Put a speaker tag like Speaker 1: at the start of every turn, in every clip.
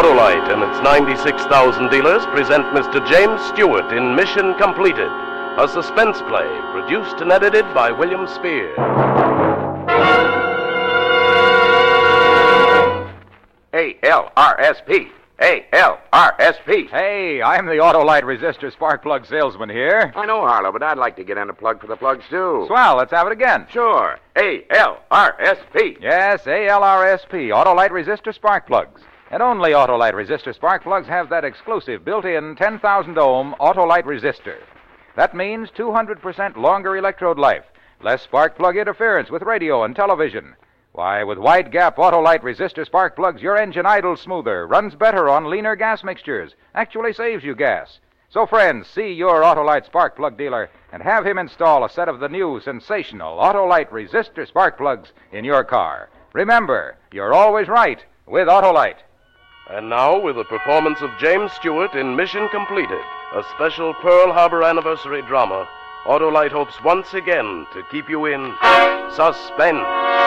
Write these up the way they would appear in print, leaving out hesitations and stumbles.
Speaker 1: Autolite and its 96,000 dealers present Mr. James Stewart in Mission Completed, a suspense play produced and edited by William Spear.
Speaker 2: A-L-R-S-P. A-L-R-S-P.
Speaker 3: Hey, I'm the Autolite resistor spark plug salesman here.
Speaker 2: I know, Harlow, but I'd like to get in a plug for the plugs, too.
Speaker 3: Swell, let's have it again.
Speaker 2: Sure. A-L-R-S-P.
Speaker 3: Yes, A-L-R-S-P, Autolite resistor spark plugs. And only Autolite resistor spark plugs have that exclusive built-in 10,000 ohm Autolite resistor. That means 200% longer electrode life, less spark plug interference with radio and television. Why, with wide gap Autolite resistor spark plugs, your engine idles smoother, runs better on leaner gas mixtures, actually saves you gas. So, friends, see your Autolite spark plug dealer and have him install a set of the new sensational Autolite resistor spark plugs in your car. Remember, you're always right with Autolite.
Speaker 1: And now, with the performance of James Stewart in Mission Completed, a special Pearl Harbor anniversary drama, Autolite hopes once again to keep you in suspense.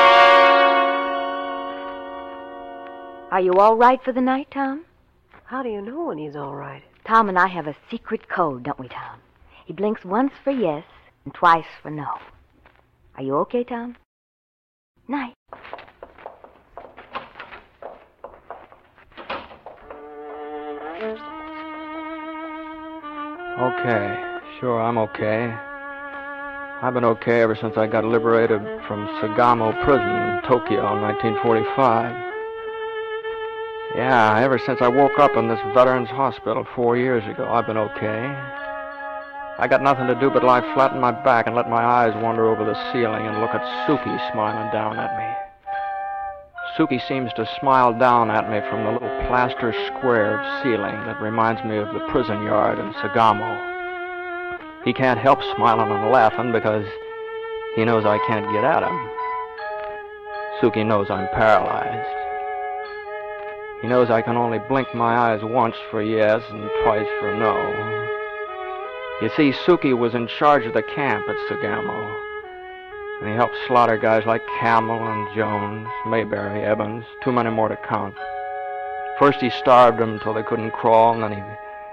Speaker 4: Are you all right for the night, Tom?
Speaker 5: How do you know when he's all right?
Speaker 4: Tom and I have a secret code, don't we, Tom? He blinks once for yes and twice for no. Are you okay, Tom? Night.
Speaker 6: Okay. Sure, I'm okay. I've been okay ever since I got liberated from Sagamo Prison in Tokyo in 1945. Yeah, ever since I woke up in this Veterans Hospital 4 years ago, I've been okay. I got nothing to do but lie flat on my back and let my eyes wander over the ceiling and look at Suki smiling down at me. Suki seems to smile down at me from the little plaster square of ceiling that reminds me of the prison yard in Sagamo. He can't help smiling and laughing because he knows I can't get at him. Suki knows I'm paralyzed. He knows I can only blink my eyes once for yes and twice for no. You see, Suki was in charge of the camp at Sagamo. And he helped slaughter guys like Camel and Jones, Mayberry, Evans, too many more to count. First he starved them until they couldn't crawl, and then he...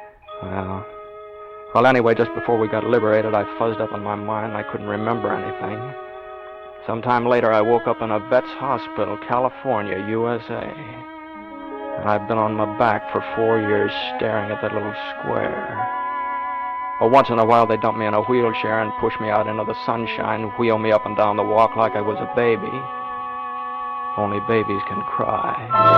Speaker 6: Well, anyway, just before we got liberated, I fuzzed up in my mind. I couldn't remember anything. Sometime later, I woke up in a vet's hospital, California, USA. And I've been on my back for 4 years staring at that little square. But once in a while they dump me in a wheelchair and push me out into the sunshine, wheel me up and down the walk like I was a baby. Only babies can cry.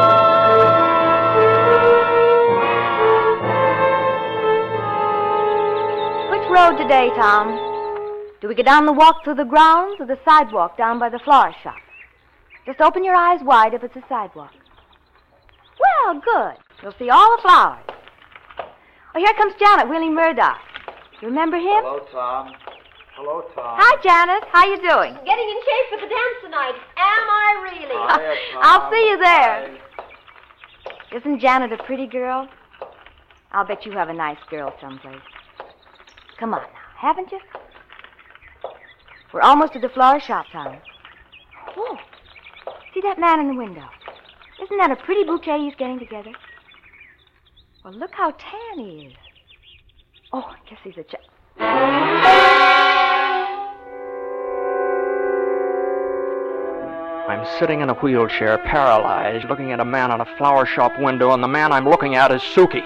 Speaker 4: Which road today, Tom? Do we go down the walk through the grounds or the sidewalk down by the flower shop? Just open your eyes wide if it's a sidewalk. Well, good. You'll see all the flowers. Oh, here comes Janet wheeling Murdoch. You remember him?
Speaker 7: Hello, Tom. Hello, Tom.
Speaker 4: Hi, Janet. How you doing?
Speaker 5: Getting in shape for the dance tonight. Am I really?
Speaker 7: Hiya, Tom.
Speaker 4: I'll see you there.
Speaker 7: Hi.
Speaker 4: Isn't Janet a pretty girl? I'll bet you have a nice girl someplace. Come on now, haven't you? We're almost to the flower shop, Tom. Oh, see that man in the window? Isn't that a pretty bouquet he's getting together? Well, look how tan he is. Oh, I guess he's a
Speaker 6: I'm sitting in a wheelchair, paralyzed, looking at a man in a flower shop window, and the man I'm looking at is Suki.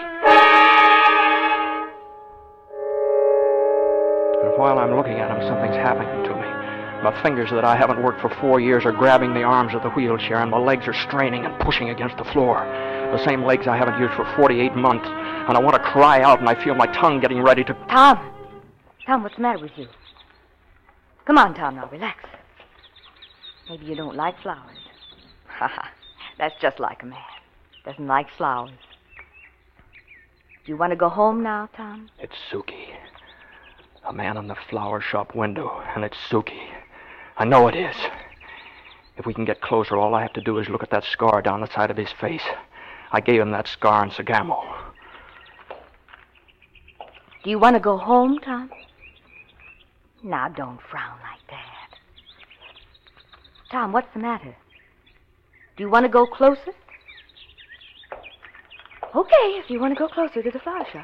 Speaker 6: And while I'm looking at him, something's happening to me. My fingers that I haven't worked for 4 years are grabbing the arms of the wheelchair, and my legs are straining and pushing against the floor. The same legs I haven't used for 48 months. And I want to cry out, and I feel my tongue getting ready to...
Speaker 4: Tom! Tom, what's the matter with you? Come on, Tom, now, relax. Maybe you don't like flowers. Ha ha, that's just like a man. Doesn't like flowers. Do you want to go home now, Tom?
Speaker 6: It's Suki. A man in the flower shop window, and it's Suki. I know it is. If we can get closer, all I have to do is look at that scar down the side of his face. I gave him that scar in Sagamo.
Speaker 4: Do you want to go home, Tom? Now, don't frown like that. Tom, what's the matter? Do you want to go closer? Okay, if you want to go closer to the flower shop.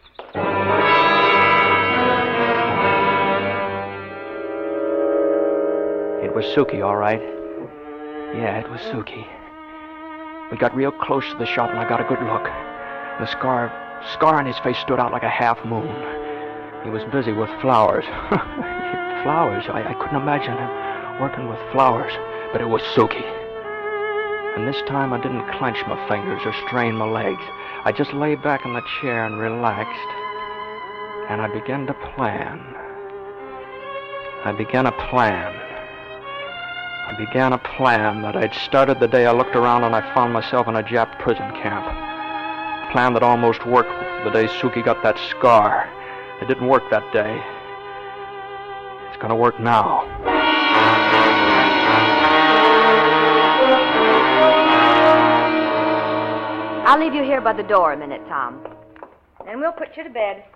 Speaker 6: It was Suki, all right. Yeah, it was Suki. We got real close to the shop, and I got a good look. The scar on his face stood out like a half moon. He was busy with flowers. Flowers? I couldn't imagine him working with flowers, but it was Suki. And this time I didn't clench my fingers or strain my legs. I just lay back in the chair and relaxed. And I began to plan. I began a plan that I'd started the day I looked around and I found myself in a Jap prison camp. A plan that almost worked the day Suki got that scar. It didn't work that day. It's gonna work now.
Speaker 4: I'll leave you here by the door a minute, Tom. Then we'll put you to bed.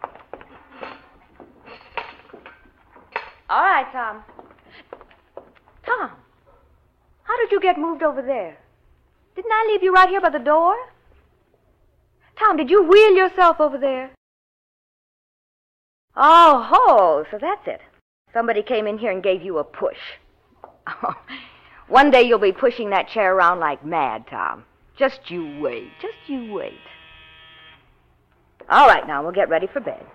Speaker 4: All right, Tom. Tom, how did you get moved over there? Didn't I leave you right here by the door? Tom, did you wheel yourself over there? Oh, ho, so that's it. Somebody came in here and gave you a push. Oh, one day you'll be pushing that chair around like mad, Tom. Just you wait. Just you wait. All right, now, we'll get ready for bed.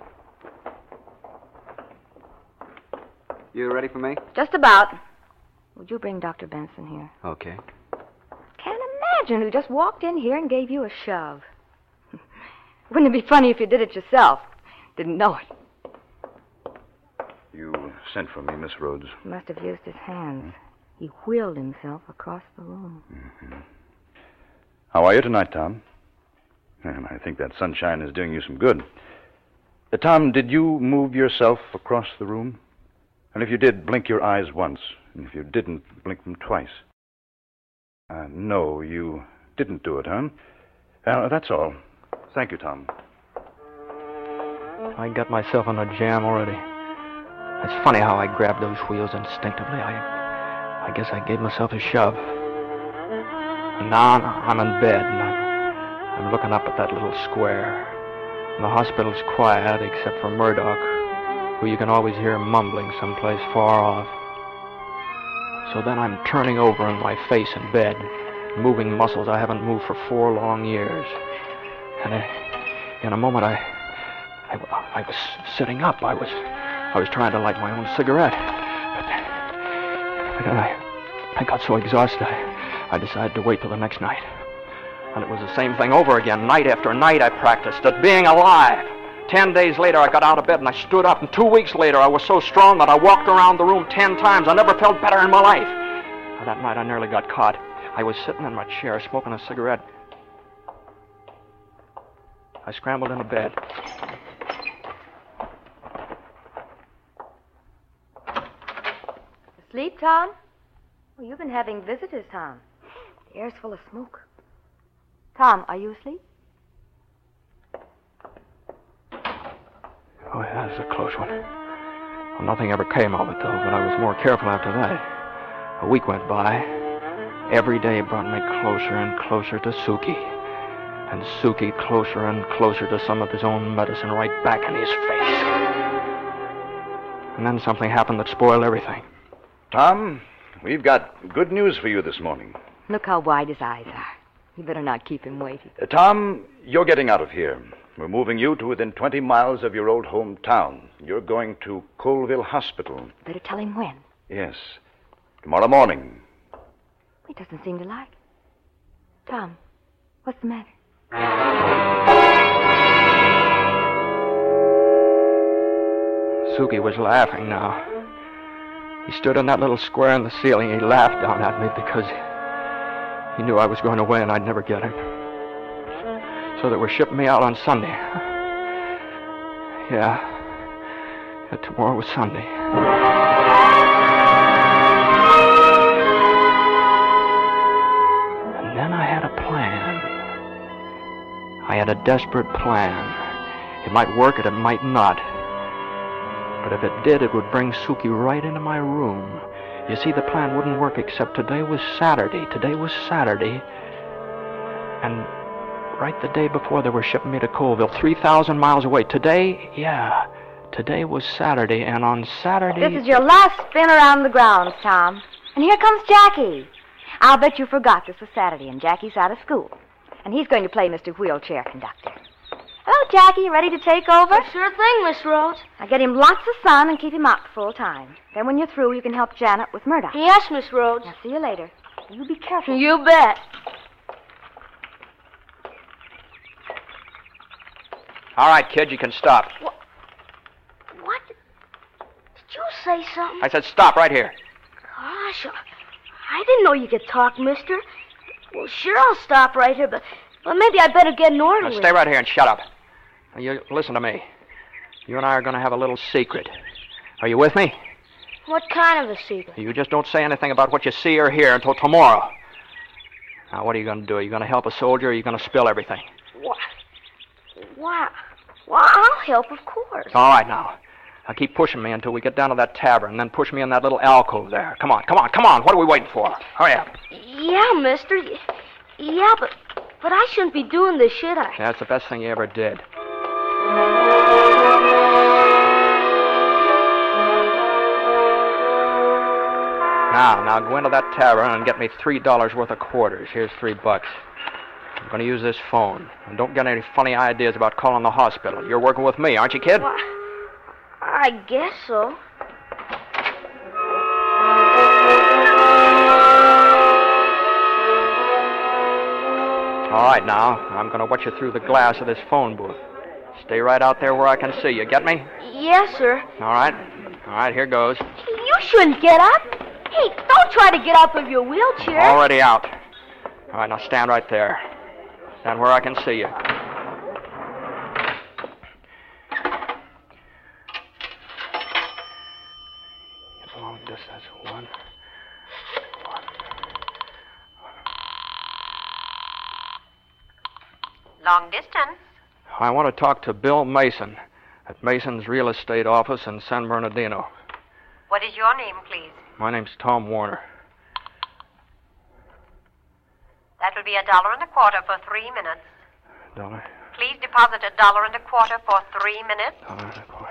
Speaker 8: You ready for me?
Speaker 4: Just about. Would you bring Dr. Benson here?
Speaker 8: Okay.
Speaker 4: Can't imagine who just walked in here and gave you a shove. Wouldn't it be funny if you did it yourself? Didn't know it.
Speaker 9: You sent for me, Miss Rhodes.
Speaker 4: He must have used his hands. He wheeled himself across the room.
Speaker 9: Mm-hmm. How are you tonight, Tom? And I think that sunshine is doing you some good. Tom, did you move yourself across the room? And if you did, blink your eyes once. And if you didn't, blink them twice. No, you didn't do it, huh? That's all. Thank you, Tom.
Speaker 6: I got myself in a jam already. It's funny how I grabbed those wheels instinctively. I guess I gave myself a shove. And now I'm in bed, and I'm looking up at that little square. And the hospital's quiet, except for Murdoch, who you can always hear mumbling someplace far off. So then I'm turning over on my face in bed, moving muscles I haven't moved for 4 long years. And in a moment, I was sitting up. I was trying to light my own cigarette. But then I got so exhausted, I decided to wait till the next night. And it was the same thing over again. Night after night I practiced at being alive. 10 days later I got out of bed and I stood up. And 2 weeks later I was so strong that I walked around the room 10 times. I never felt better in my life. And that night I nearly got caught. I was sitting in my chair smoking a cigarette. I scrambled into bed.
Speaker 4: Asleep, Tom? Oh, you've been having visitors, Tom. The air's full of smoke. Tom, are you asleep?
Speaker 6: Oh, yeah, this is a close one. Well, nothing ever came of it, though, but I was more careful after that. A week went by. Every day brought me closer and closer to Suki. And Suki closer and closer to some of his own medicine right back in his face. And then something happened that spoiled everything.
Speaker 9: Tom, we've got good news for you this morning.
Speaker 4: Look how wide his eyes are. You better not keep him waiting.
Speaker 9: Tom, you're getting out of here. We're moving you to within 20 miles of your old hometown. You're going to Colville Hospital.
Speaker 4: Better tell him when.
Speaker 9: Yes. Tomorrow morning.
Speaker 4: He doesn't seem to like it. Tom, what's the matter?
Speaker 6: Suki was laughing now. He stood in that little square in the ceiling. He laughed down at me because he knew I was going away and I'd never get him. So they were shipping me out on Sunday. Yeah, tomorrow was Sunday. And then I had a plan. I had a desperate plan. It might work and it might not. But if it did, it would bring Suki right into my room. You see, the plan wouldn't work except today was Saturday. Today was Saturday. And right the day before they were shipping me to Colville, 3,000 miles away. Today, yeah, today was Saturday, and on Saturday...
Speaker 4: This is your last spin around the grounds, Tom. And here comes Jackie. I'll bet you forgot this was Saturday and Jackie's out of school. And he's going to play Mr. Wheelchair Conductor. Hello, Jackie. Ready to take over?
Speaker 5: Sure thing, Miss Rose.
Speaker 4: Now get him lots of sun and keep him out full time. Then when you're through, you can help Janet with Murdoch.
Speaker 5: Yes, Miss Rhodes.
Speaker 4: Now see you later. You be careful.
Speaker 5: You bet.
Speaker 6: All right, kid, you can stop.
Speaker 5: What? Did you say something?
Speaker 6: I said stop right here.
Speaker 5: Gosh, I didn't know you could talk, mister. Well, sure, I'll stop right here, but maybe I better get an order.
Speaker 6: Now, stay right here and shut up. Now, you listen to me. You and I are going to have a little secret. Are you with me?
Speaker 5: What kind of a secret?
Speaker 6: You just don't say anything about what you see or hear until tomorrow. Now, what are you going to do? Are you going to help a soldier, or are you going to spill everything?
Speaker 5: What? Why? Well, I'll help, of course.
Speaker 6: All right, now. Now, keep pushing me until we get down to that tavern, and then push me in that little alcove there. Come on, come on, come on. What are we waiting for? Hurry up.
Speaker 5: Yeah, mister. Yeah, but I shouldn't be doing this, should I?
Speaker 6: That's the best thing you ever did. Now, go into that tavern and get me $3 worth of quarters. Here's $3. I'm going to use this phone. And don't get any funny ideas about calling the hospital. You're working with me, aren't you, kid?
Speaker 5: Well, I guess so.
Speaker 6: All right, now. I'm going to watch you through the glass of this phone booth. Stay right out there where I can see you. Get me?
Speaker 5: Yes, sir.
Speaker 6: All right. All right, here goes.
Speaker 5: You shouldn't get up. Hey, don't try to get out of your wheelchair.
Speaker 6: Already out. All right, now stand right there. Stand where I can see you. Long distance. One.
Speaker 10: Long distance.
Speaker 6: I want to talk to Bill Mason at Mason's real estate office in San Bernardino.
Speaker 10: What is your name, please?
Speaker 6: My name's Tom Warner.
Speaker 10: That will be $1.25 for 3 minutes.
Speaker 6: $1.
Speaker 10: Please deposit $1.25 for 3 minutes.
Speaker 6: $1.25.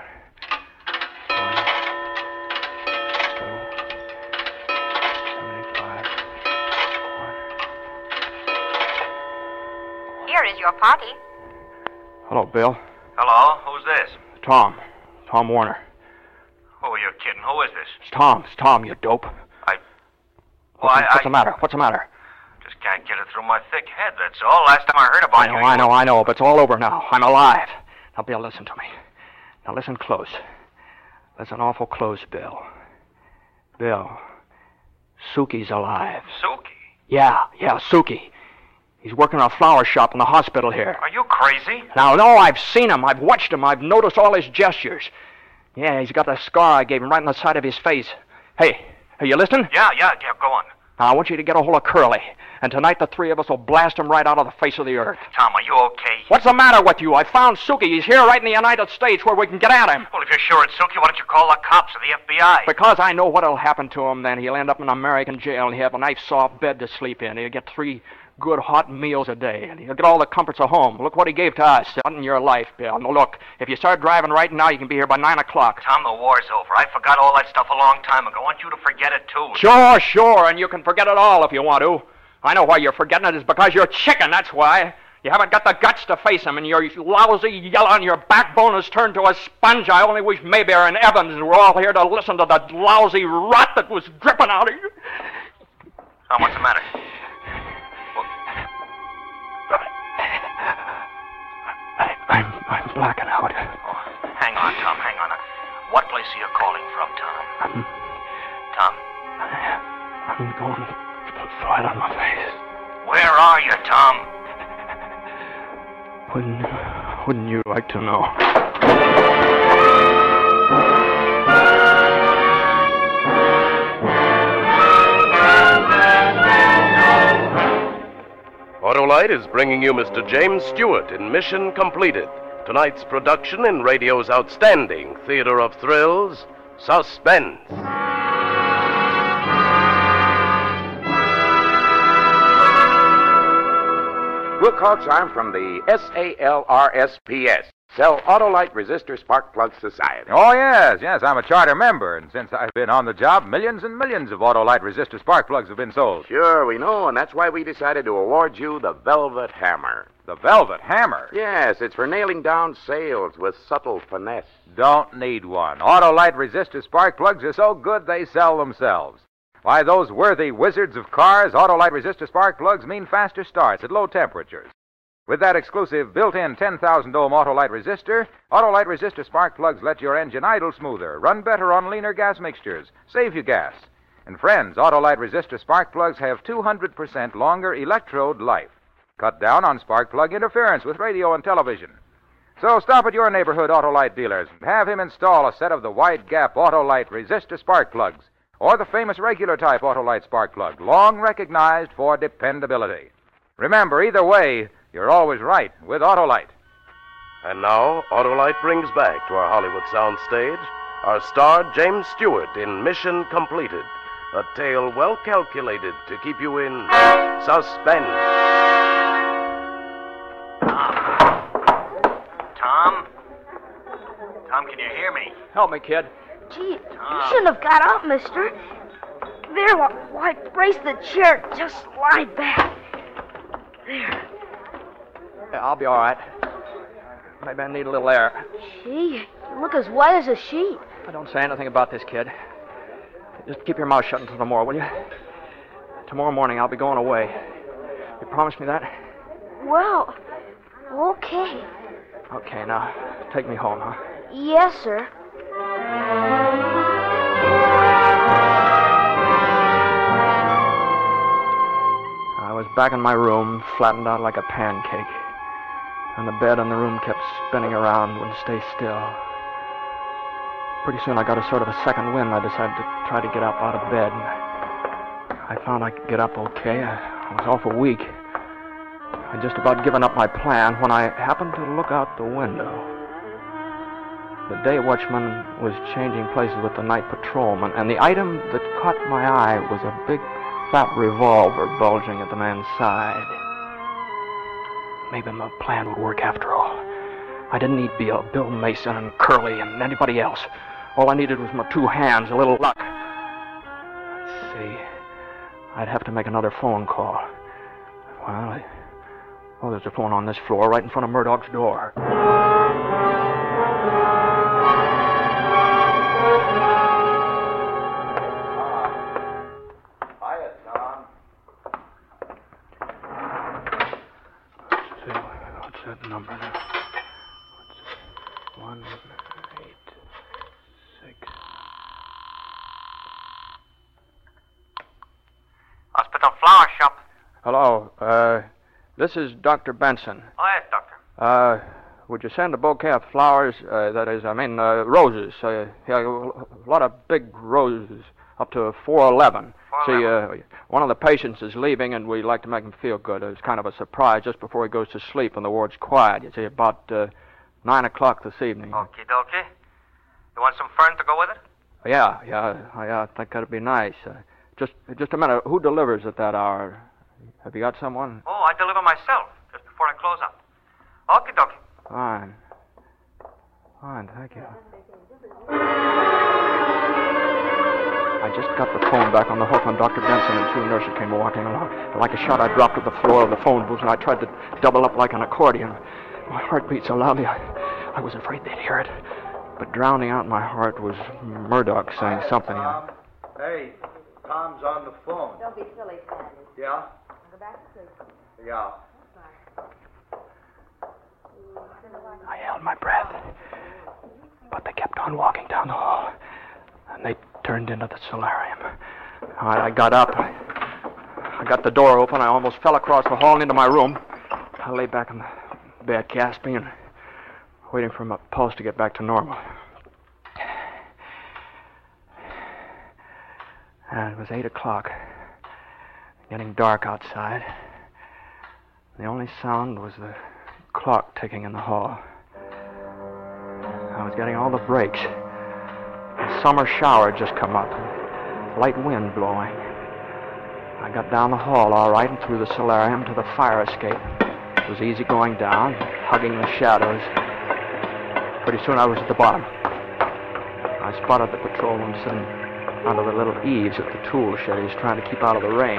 Speaker 10: Here is your party.
Speaker 6: Hello, Bill.
Speaker 11: Hello, who's this?
Speaker 6: Tom Warner.
Speaker 11: Oh, you're kidding. Who is this?
Speaker 6: It's Tom, you dope. What's the matter? What's the matter?
Speaker 11: Just can't get it through my thick head, that's all. Last time I heard about you...
Speaker 6: I know, but it's all over now. I'm alive. Now, Bill, listen to me. Now, listen close. Listen awful close, Bill. Bill, Suki's alive.
Speaker 11: Suki?
Speaker 6: Yeah, Suki. He's working in a flower shop in the hospital here.
Speaker 11: Are you crazy?
Speaker 6: Now, no, I've seen him. I've watched him. I've noticed all his gestures. Yeah, he's got the scar I gave him right in the side of his face. Hey, are you listening?
Speaker 11: Yeah, go on.
Speaker 6: Now, I want you to get a hold of Curly. And tonight the three of us will blast him right out of the face of the earth.
Speaker 11: Tom, are you okay?
Speaker 6: What's the matter with you? I found Suki. He's here right in the United States where we can get at him.
Speaker 11: Well, if you're sure it's Suki, why don't you call the cops or the FBI?
Speaker 6: Because I know what'll happen to him then. He'll end up in an American jail and he'll have a nice soft bed to sleep in. He'll get 3 good hot meals a day, and he'll get all the comforts of home. Look what he gave to us. Not in your life, Bill. Now, look, if you start driving right now, you can be here by 9 o'clock.
Speaker 11: Tom, the war's over. I forgot all that stuff a long time ago. I want you to forget it, too.
Speaker 6: Sure, and you can forget it all if you want to. I know why you're forgetting it. It's because you're chicken, that's why. You haven't got the guts to face him, and your lousy yell on your backbone has turned to a sponge. I only wish Mayberry and Evans were all here to listen to the lousy rot that was dripping out of you.
Speaker 11: Tom, what's the matter?
Speaker 6: I'm blacking out.
Speaker 11: Oh, hang on, Tom, hang on. What place are you calling from, Tom? Tom?
Speaker 6: I'm going flat on my face.
Speaker 11: Where are you, Tom?
Speaker 6: Wouldn't you like to know?
Speaker 1: Autolite is bringing you Mr. James Stewart in Mission Completed, tonight's production in radio's outstanding theater of thrills, Suspense.
Speaker 2: Wilcox. I'm from the SALRSPS, Sell Autolite Resistor Spark Plug Society.
Speaker 3: Oh, yes. I'm a charter member, and since I've been on the job, millions and millions of Autolite resistor spark plugs have been sold.
Speaker 2: Sure, we know, and that's why we decided to award you the Velvet Hammer.
Speaker 3: The Velvet Hammer?
Speaker 2: Yes, it's for nailing down sales with subtle finesse.
Speaker 3: Don't need one. Autolite resistor spark plugs are so good they sell themselves. Why, those worthy wizards of cars, Autolite resistor spark plugs mean faster starts at low temperatures. With that exclusive built-in 10,000 ohm Autolite resistor spark plugs let your engine idle smoother, run better on leaner gas mixtures, save you gas. And friends, Autolite resistor spark plugs have 200% longer electrode life. Cut down on spark plug interference with radio and television. So stop at your neighborhood Autolite dealers and have him install a set of the wide-gap Autolite resistor spark plugs, or the famous regular type Autolite spark plug, long recognized for dependability. Remember, either way, you're always right with Autolite.
Speaker 1: And now, Autolite brings back to our Hollywood soundstage our star James Stewart in Mission Completed, a tale well calculated to keep you in suspense.
Speaker 11: Tom? Tom, can you hear me?
Speaker 6: Help me, kid.
Speaker 5: Gee, you shouldn't have got up, mister. There, why, brace the chair. Just lie back. There.
Speaker 6: Yeah, I'll be all right. Maybe I need a little air.
Speaker 5: Gee, you look as white as a sheet.
Speaker 6: Don't say anything about this, kid. Just keep your mouth shut until tomorrow, will you? Tomorrow morning I'll be going away. You promise me that?
Speaker 5: Well, okay.
Speaker 6: Okay, now, take me home, huh?
Speaker 5: Yes, sir.
Speaker 6: I was back in my room, flattened out like a pancake. And the bed in the room kept spinning around, wouldn't stay still. Pretty soon I got a sort of a second wind. I decided to try to get up out of bed. I found I could get up okay. I was awful weak. I'd just about given up my plan when I happened to look out the window. The day watchman was changing places with the night patrolman, and the item that caught my eye was a big, fat revolver bulging at the man's side. Maybe my plan would work after all. I didn't need Bill Mason and Curly and anybody else. All I needed was my two hands, a little luck. Let's see. I'd have to make another phone call. Well, there's a phone on this floor right in front of Murdoch's door.
Speaker 7: Hiya, Tom.
Speaker 6: Let's see, what's that number now? 186.
Speaker 11: Hospital Flower Shop.
Speaker 6: Hello, this is Dr. Benson.
Speaker 11: Oh, yes, doctor.
Speaker 6: Would you send a bouquet of flowers, roses? Yeah, a lot of big roses, up to 411.
Speaker 11: 411.
Speaker 6: See, one of the patients is leaving, and we'd like to make him feel good. It's kind of a surprise just before he goes to sleep, and the ward's quiet. You see, about 9 o'clock this evening.
Speaker 11: Okie dokie. You want some fern to go with it?
Speaker 6: Yeah, I think that'd be nice. Just a minute. Who delivers at that hour? Have you got someone?
Speaker 11: Oh, I deliver myself just before I close up. Okie dokie.
Speaker 6: Fine, thank you. I just got the phone back on the hook when Dr. Benson and two nurses came walking along. Like a shot, I dropped to the floor of the phone booth, and I tried to double up like an accordion. My heart beat so loudly, I was afraid they'd hear it. But drowning out my heart was Murdoch saying something.
Speaker 7: Tom? Hey, Tom's on the phone.
Speaker 4: Don't be silly, Sandy.
Speaker 7: Yeah?
Speaker 4: Go back to sleep.
Speaker 7: Yeah.
Speaker 6: I held my breath, but they kept on walking down the hall, and they turned into the solarium. I got up. I got the door open. I almost fell across the hall and into my room. I lay back in the bed, gasping and waiting for my pulse to get back to normal. And it was 8 o'clock, getting dark outside. The only sound was the clock ticking in the hall. I was getting all the breaks. A summer shower had just come up, and light wind blowing. I got down the hall all right and through the solarium to the fire escape. It was easy going down, hugging the shadows. Pretty soon I was at the bottom. I spotted the patrolman sitting under the little eaves at the tool shed. He was trying to keep out of the rain.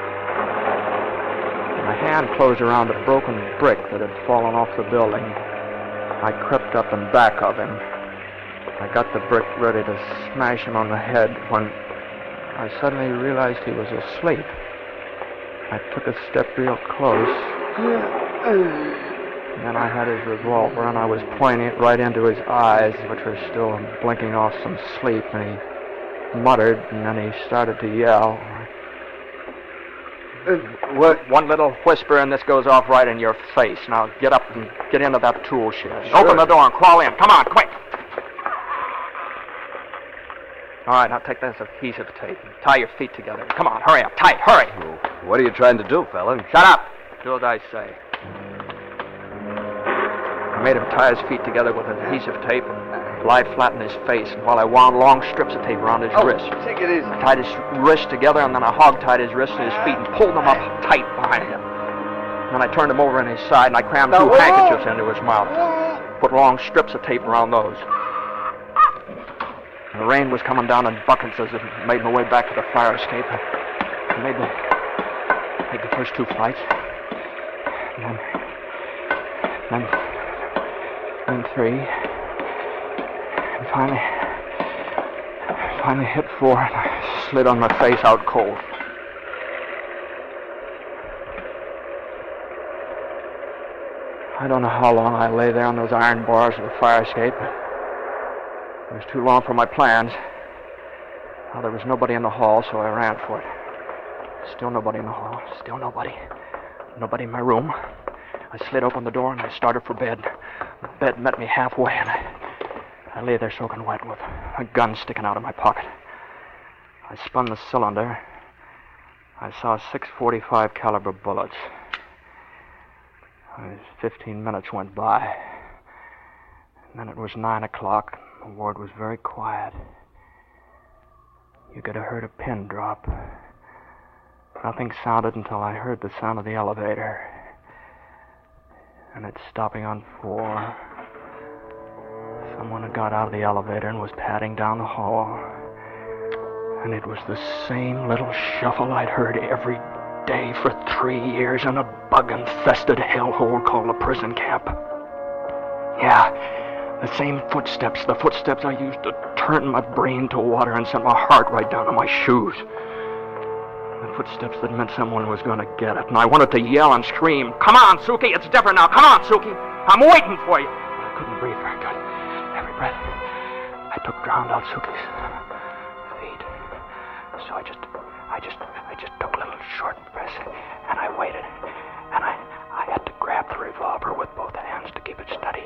Speaker 6: My hand closed around a broken brick that had fallen off the building. I crept up in back of him. I got the brick ready to smash him on the head when I suddenly realized he was asleep. I took a step real close. And then I had his revolver, and I was pointing it right into his eyes, which were still blinking off some sleep, and he muttered, and then he started to yell. One little whisper, and this goes off right in your face. Now get up and get into that tool shed. Sure. Open the door and crawl in. Come on, quick. All right, now take this adhesive tape and tie your feet together. Come on, hurry up, tight, hurry.
Speaker 12: What are you trying to do, fella?
Speaker 6: Shut up. Do as I say. I made him tie his feet together with adhesive tape and lie flat in his face, and while I wound long strips of tape around his wrist.
Speaker 12: Take it easy.
Speaker 6: I tied his wrist together, and then I hog-tied his wrist and his feet and pulled them up tight behind him. Then I turned him over on his side, and I crammed two handkerchiefs into his mouth. Put long strips of tape around those. And the rain was coming down in buckets as I made my way back to the fire escape. I made the first two flights. And then three. And finally hit 4, and I slid on my face out cold. I don't know how long I lay there on those iron bars of the fire escape. It was too long for my plans. Well, there was nobody in the hall, so I ran for it. Still nobody in the hall. Still nobody. Nobody in my room. I slid open the door and I started for bed. The bed met me halfway, and I lay there soaking wet with a gun sticking out of my pocket. I spun the cylinder. I saw 6.45 caliber bullets. 15 minutes went by. And then it was 9 o'clock. The ward was very quiet. You could have heard a pin drop. Nothing sounded until I heard the sound of the elevator. And it's stopping on 4. Someone had got out of the elevator and was padding down the hall. And it was the same little shuffle I'd heard every day for 3 years in a bug-infested hellhole called a prison camp. Yeah, the same footsteps, the footsteps I used to turn my brain to water and send my heart right down to my shoes. The footsteps that meant someone was going to get it. And I wanted to yell and scream, "Come on, Suki, it's different now. Come on, Suki. I'm waiting for you." But I couldn't breathe very good. Every breath I took drowned out Suki's feet. So I just took little short breaths, and I waited. And I had to grab the revolver with both hands to keep it steady.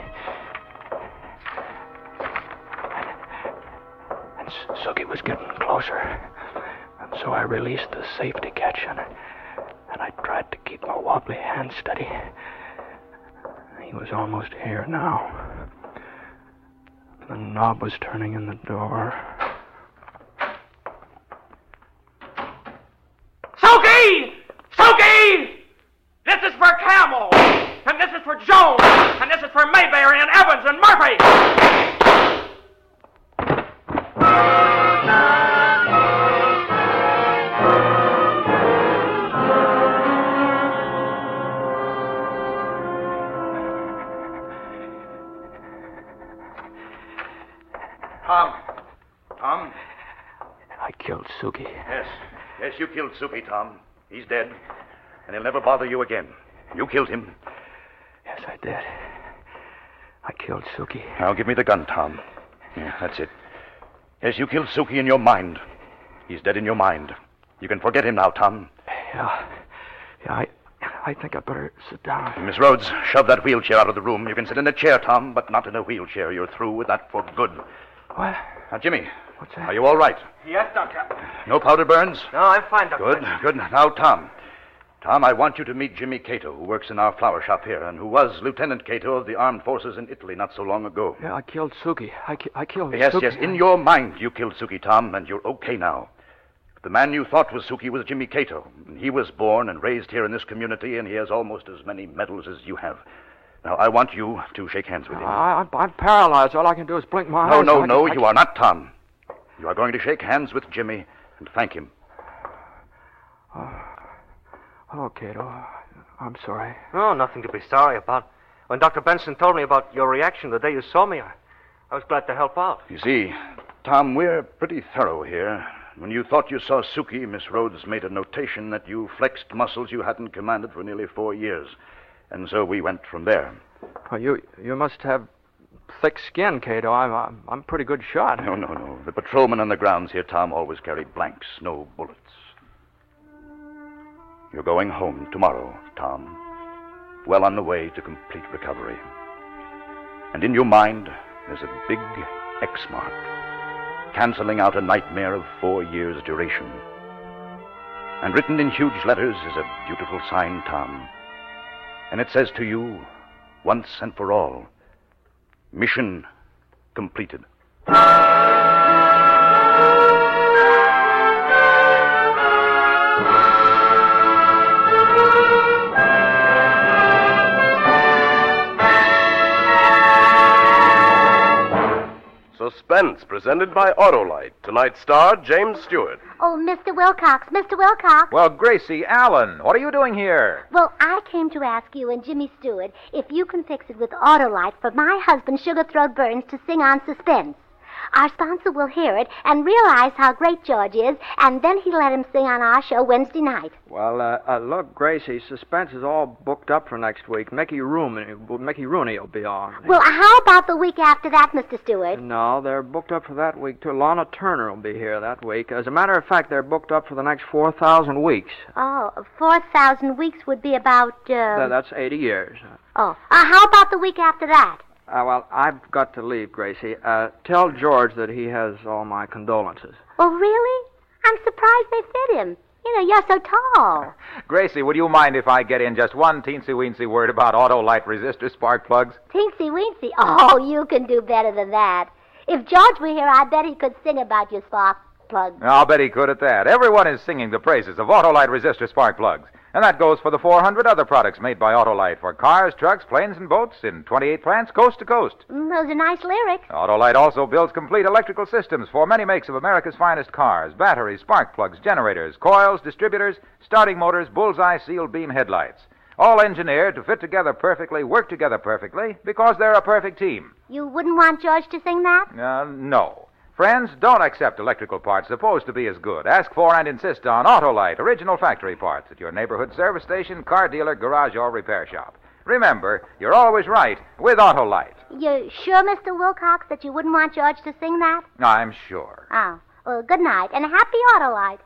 Speaker 6: And Suki was getting closer. And so I released the safety catch, and I tried to keep my wobbly hand steady. He was almost here now. The knob was turning in the door.
Speaker 13: Suki! Suki! This is for Camel, and this is for Jones, and this is for Mayberry and Evans and Murphy!
Speaker 9: Tom?
Speaker 6: I killed Suki.
Speaker 9: Yes, you killed Suki, Tom. He's dead, and he'll never bother you again. You killed him.
Speaker 6: Yes, I did. I killed Suki.
Speaker 9: Now, give me the gun, Tom. Yeah, that's it. Yes, you killed Suki in your mind. He's dead in your mind. You can forget him now, Tom.
Speaker 6: Yeah, I think I'd better sit down.
Speaker 9: Miss Rhodes, shove that wheelchair out of the room. You can sit in a chair, Tom, but not in a wheelchair. You're through with that for good.
Speaker 6: What?
Speaker 9: Now, Jimmy.
Speaker 6: What's that?
Speaker 9: Are you all right?
Speaker 7: Yes, Doctor.
Speaker 9: No powder burns?
Speaker 7: No, I'm fine, Doctor.
Speaker 9: Good. Now, Tom. Tom, I want you to meet Jimmy Cato, who works in our flower shop here, and who was Lieutenant Cato of the Armed Forces in Italy not so long ago.
Speaker 6: Yeah, I killed Suki. I killed
Speaker 9: Yes,
Speaker 6: Suki.
Speaker 9: yes. In your mind, you killed Suki, Tom, and you're okay now. The man you thought was Suki was Jimmy Cato. He was born and raised here in this community, and he has almost as many medals as you have. Now, I want you to shake hands with him.
Speaker 6: I'm paralyzed. All I can do is blink my eyes.
Speaker 9: No, you are not, Tom. You are going to shake hands with Jimmy and thank him.
Speaker 6: Oh, Cato, I'm sorry.
Speaker 12: Oh, nothing to be sorry about. When Dr. Benson told me about your reaction the day you saw me, I was glad to help out.
Speaker 9: You see, Tom, we're pretty thorough here. When you thought you saw Suki, Miss Rhodes made a notation that you flexed muscles you hadn't commanded for nearly 4 years. And so we went from there.
Speaker 6: Well, you must have thick skin, Cato. I'm a pretty good shot.
Speaker 9: No. The patrolmen on the grounds here, Tom, always carry blanks, no bullets. You're going home tomorrow, Tom. Well on the way to complete recovery. And in your mind, there's a big X mark, canceling out a nightmare of 4 years' duration. And written in huge letters is a beautiful sign, Tom. And it says to you, once and for all, mission completed.
Speaker 1: Suspense, presented by Autolite. Tonight's star, James Stewart.
Speaker 14: Oh, Mr. Wilcox, Mr. Wilcox.
Speaker 3: Well, Gracie Allen, what are you doing here?
Speaker 14: Well, I came to ask you and Jimmy Stewart if you can fix it with Autolite for my husband, Sugar Throat Burns, to sing on Suspense. Our sponsor will hear it and realize how great George is, and then he'll let him sing on our show Wednesday night.
Speaker 6: Well, look, Gracie, Suspense is all booked up for next week. Mickey Rooney will be on.
Speaker 14: Well, how about the week after that, Mr. Stewart?
Speaker 6: No, they're booked up for that week, too. Lana Turner will be here that week. As a matter of fact, they're booked up for the next 4,000 weeks.
Speaker 14: Oh, 4,000 weeks would be about,
Speaker 6: That's 80 years.
Speaker 14: Oh, how about the week after that?
Speaker 6: Well, I've got to leave, Gracie. Tell George that he has all my condolences.
Speaker 14: Oh, really? I'm surprised they fit him. You know, you're so tall.
Speaker 3: Gracie, would you mind if I get in just one teensy-weensy word about Autolite resistor spark plugs?
Speaker 14: Teensy-weensy? Oh, you can do better than that. If George were here, I bet he could sing about your spark plugs.
Speaker 3: I'll bet he could at that. Everyone is singing the praises of Autolite resistor spark plugs. And that goes for the 400 other products made by Autolite for cars, trucks, planes, and boats in 28 plants coast to coast.
Speaker 14: Those are nice lyrics.
Speaker 3: Autolite also builds complete electrical systems for many makes of America's finest cars, batteries, spark plugs, generators, coils, distributors, starting motors, bullseye sealed beam headlights. All engineered to fit together perfectly, work together perfectly, because they're a perfect team.
Speaker 14: You wouldn't want George to sing that?
Speaker 3: No. Friends, don't accept electrical parts supposed to be as good. Ask for and insist on Autolite original factory parts at your neighborhood service station, car dealer, garage, or repair shop. Remember, you're always right with Autolite.
Speaker 14: You're sure, Mr. Wilcox, that you wouldn't want George to sing that?
Speaker 3: I'm sure.
Speaker 14: Oh, well, good night, and happy Autolite.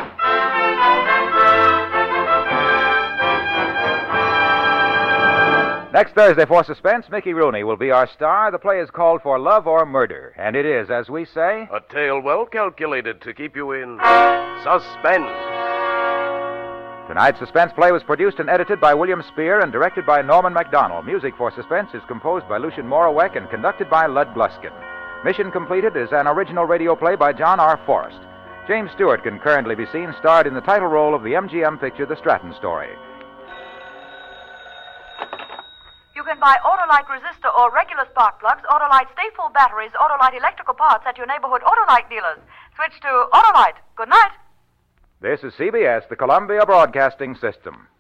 Speaker 3: Next Thursday for Suspense, Mickey Rooney will be our star. The play is called For Love or Murder, and it is, as we say,
Speaker 1: a tale well calculated to keep you in suspense.
Speaker 3: Tonight's Suspense play was produced and edited by William Spear and directed by Norman MacDonald. Music for Suspense is composed by Lucien Morawek and conducted by Lud Gluskin. Mission Completed is an original radio play by John R. Forrest. James Stewart can currently be seen starred in the title role of the MGM picture The Stratton Story.
Speaker 15: You can buy Autolite resistor or regular spark plugs, Autolite stay-full batteries, Autolite electrical parts at your neighborhood Autolite dealers. Switch to Autolite. Good night.
Speaker 3: This is CBS, the Columbia Broadcasting System.